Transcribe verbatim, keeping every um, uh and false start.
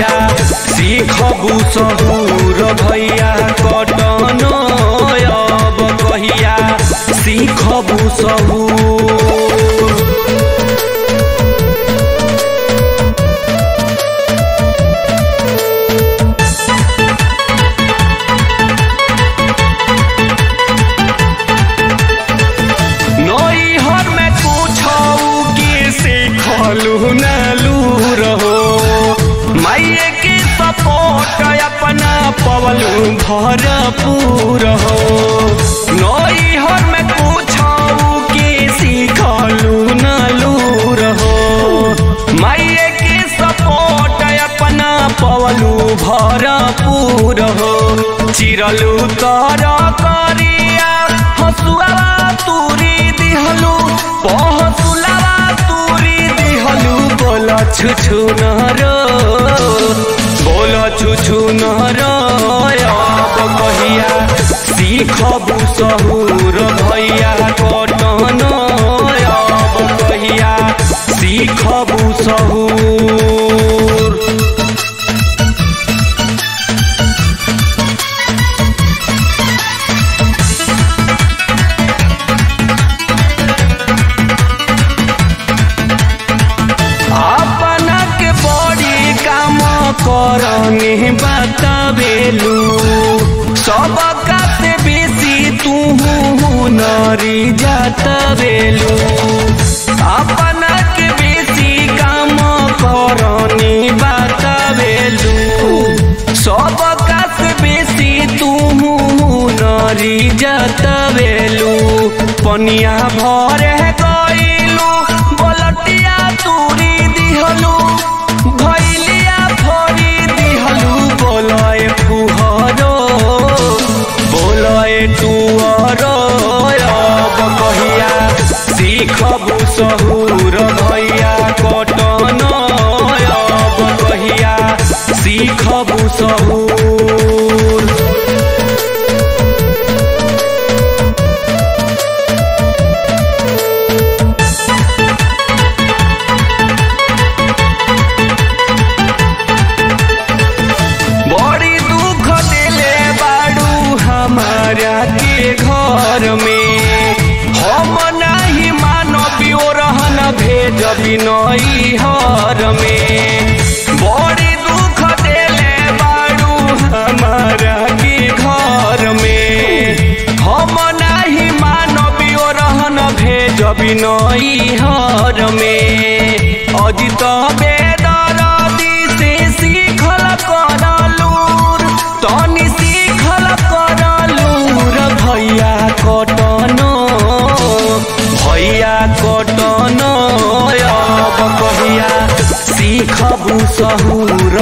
भैया सीखबू सहूर भैया कटन अब कहिया सीखबू सहूर। माइये की सपोर्ट अपना पवलू भरपूर हो नई हर में पूछाऊ की सीखलू नलूर हो। माइये की सपोर्ट अपना पवलू भरपूर हो चिरलू तर करिया हसुआ तूरी दिहलू पहसुलावा तूरी दिहलू बोल छुछु नरो बोल छुछु नरो अब कहिया सीखबू सहूर भैया कटन अब कहिया सीखबू सहूर। करने बतावेलू सबका से बेसी तू हुनरी जातवेलू अपना के बेसी काम करने बतावेलू सबका से बेसी तू हुनरी जातवेलू। पनिया भरे गईलू बोलटिया तूरी दिहलू सीखबू सहूर भैया कटन अब कहिया सीखबू सहूर। बड़ी दुख दिले बाड़ू हमारा के घर में हम नहीं मानवी रहन भेजबी नई हर में। बड़ी दुख देले बाड़ू हमारा के घर में हम नहीं मानवी रहन भेजबी नई हर में। अजित बेदरदी से सीखल करलूर तनी सीखल करलूर भैया कटन भैया कटन अब कहिया सीखबू सहूर